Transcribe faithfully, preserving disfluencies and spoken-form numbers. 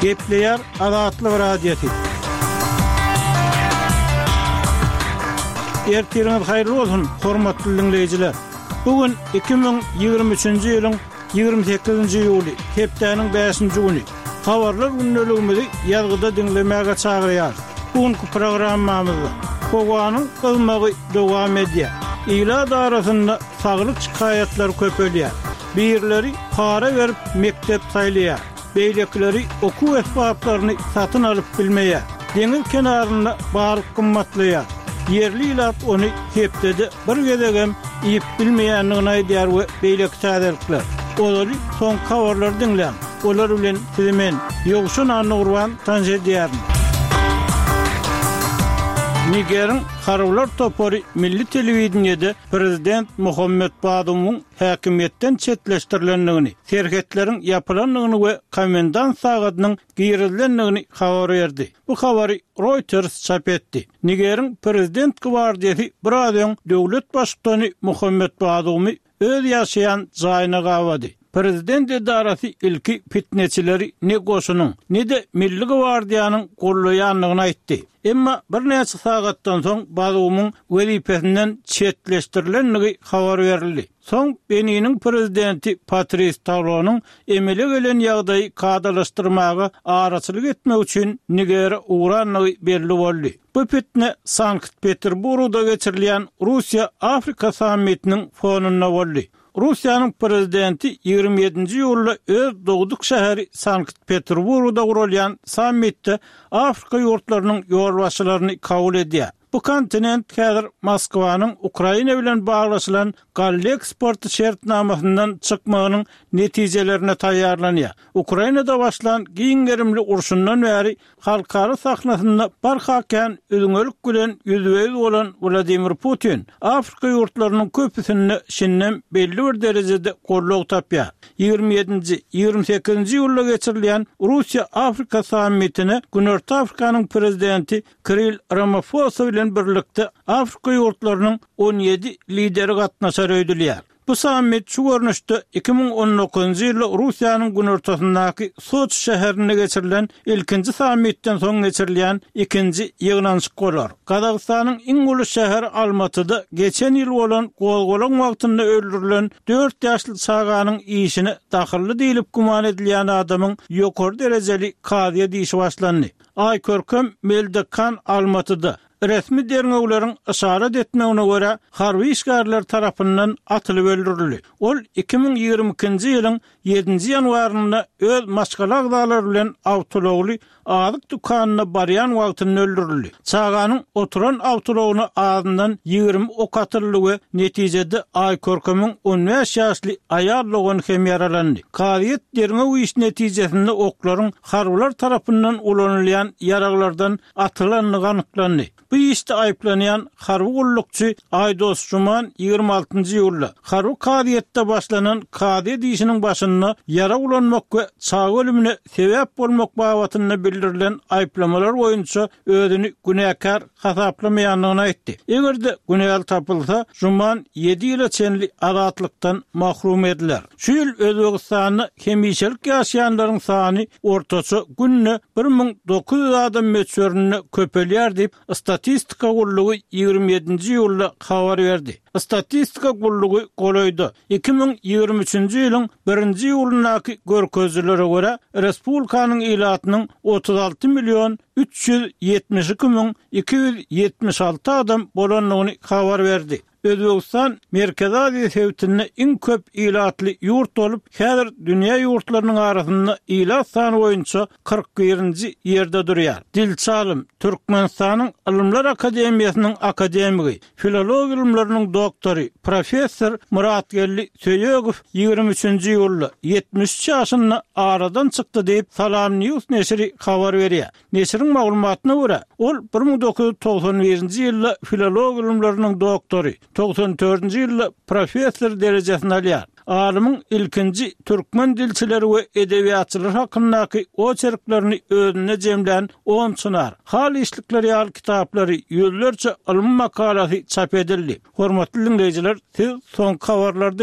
Gepleyer Azatlyk radiosi. Ertiriniz hayırlı olsun, hormatly dinleyijiler. Bugün iki bin ýygrimi üçinji ýylyň ýygrimi sekizinji ýuly, hepdeniň beşinji güni. Habarlar günneligimizi ýazgyda dinlemäge çagyrýar. Bugünkü programmamyzda Howanyň kylmagy dowam edýär. Ýylar arasynda saglyk şikaýetler köpelýär. Birleri para berip mektep saýlýar. Beýlekleri okuw esbaplarını satyn alyp bilmeýär. Deňiz kenarynda baryk gymmatlaýar. Yerli ilat onu hepdede bir gezegem iyip bilmeýändigini aýdýar we beýlek täzelikler. Olary soň habarlar dinlän. Olar bilen sizimen ýogşun anurwan tanış edýär. Niger'in Harwlar topary milli telewizionyada prezident Muhammed Badumyň häkimetden çetleşdirilendigini, serhetleriň ýapylandygyny we komendant sagatynyň giýerilendigini habar berdi. Bu habary Reuters çap etdi. Niger'in prezident gwardiýasy Braden döwlet başçyny Muhammed Badumy öz ýaşaýan jaýyna gawady. Prezident edarasy ilki fitneçileri ne goşunyň, ne de milli gwardiýanyň gollaýanlygyny aýtdy. Emma bir näçe sagatdan soň Badumyň wezipesinden çetleşdirilenligi habar berildi. Soň Beniniň prezidenti Patrice Talonyň emele gelen ýagdaýy kadalaşdyrmagy araçylyk etmek üçin Niger'e uğranlygy belli boldy. Bu fitne Sankt-Peterburgda geçirilýän Russiýa Afrika sammitiniň fonuna boldy. Russiýanyň prezidenti ýygrimi ýedinji ýylda öz dogduk şäheri Sankt-Peterburgda gurulýan sammitde Afrika ýurtlarynyň ýolbaşçylaryny kabul edýär. Bu kontinent häzir Moskwanyň Ukraina bilen baglaşylan galla eksporty şertnamasyndan çykmagynyň netijelerine taýýarlanýar. Ukrainada başlan giňgerimli urşundan bäri halkara sahnasynda barhaken öňölük bilen ýüzbeýiz bolan Vladimir Putin Afrika ýurtlarynyň köpüsini şinnem belli bir derejede gollog tapýar. ýygrimi ýedinji ýygrimi sekizinji ýylda geçirilýän Russiýa Afrika sammitine Günörtü Afrikanyň prezidenti Kirill Ramaphosa bilen birlikde Afrika ýurtlarynyň on ýedi lideri gatnaşar öýdülýär. Bu sammit şu görnüşde iki bin on dokuzunji ýylda Russiýanyň günörtüsindäki Soç şäherinde geçirilen ilkinji sammitden soň geçirilýän ikinji ýygnanşyk bolar. Kazakstanyň iň uly şäheri Almatyda geçen ýyl bolan gowgolaň wagtynda öldürilen dört ýaşly çaganyň işine dahilli diýilip guman edilýän adamyň ýokary derejeli kadyýa diýişi başlandy. Aýkörkem Meldekan Almatyda resmi derňewlerin işaret etmegine görä harby işgärler tarapyndan atylyp öldürildi. Ol iki bin ýygrimi ikinji ýylyň ýedinji ýanwarynda öz maşgalak daglar bilen awtologly azyk dukanyna barýan wagtynda öldürildi. Çaganyň oturan awtologyny ağzyndan ýygrimi ok atyldy we netijede Aýkörkemiň on beş ýaşly aýal hem yaralandy. Kadyet derňew iş netijesinde oklaryň harbylar tarapyndan ulanylýan ýaraglardan atylanlygy anyklandy. Bu işte aýplanýan harby gullukçy Aýdos Juman ýygrimi altynji ýylda harby kadyetde başlanan kady diýişiniň başyna yara ulanmak we çag ölümine sebäp bolmak babatynda bildirilen aýplamalar boýunça özüni günäkar hasaplamaýanlygyny aýtdy. Egerde günäl tapylsa Juman ýedi ýyla çenli azatlykdan mahrum ediler. Şu ýyl Özbegistanyny hemişelik ýaşaýanlaryň sany ortaça günne bir min dokuz ýuz adam meçörüne köpelýär diýip Statistika gullugy ýygrimi ýedinji ýylda habar berdi. Statistika gullugy golaýdy. iki bin ýygrimi üçinji ýylyň birinji ýylynaky görkezlere görä respublikanyň ilatynyň otuz alty milyon üç ýüz ýetmiş iki min iki ýüz ýetmiş alty adam bolanlygyny habar berdi. Özbegistan Merkezi Aziýa sewtinde iň köp ilatly ýurt bolup, häzir dünýä ýurtlarynyň arasynda ilat sany boýunça kırk birinji ýerde durýar. Dilçalim Türkmenistanyň Ilmlar Akademiýasynyň akademigi, filologiýa ilmläriniň doktory, professor Muratgelli Söýegow ýygrimi üçinji ýylda ýetmiş üç ýaşynda aradan çykdy diýip Salam News neşri habar berýär. Neşriň maglumatyna görä, ol bir min dokuz ýuz toksan birinji ýylda filologiýa ilmläriniň doktory, toksan dördünji ýylda professor derejesini alýar. Alymyň ilkinji türkmen dilçileri we edebiýatçylar hakyndaky oçerklerini özüne jemlän on çınar. Hal işlikleri ýaly kitaplary ýüzlerçe ilmi makalasy çap edildi. Hormatly dinleýijiler, siz soňky habarlarda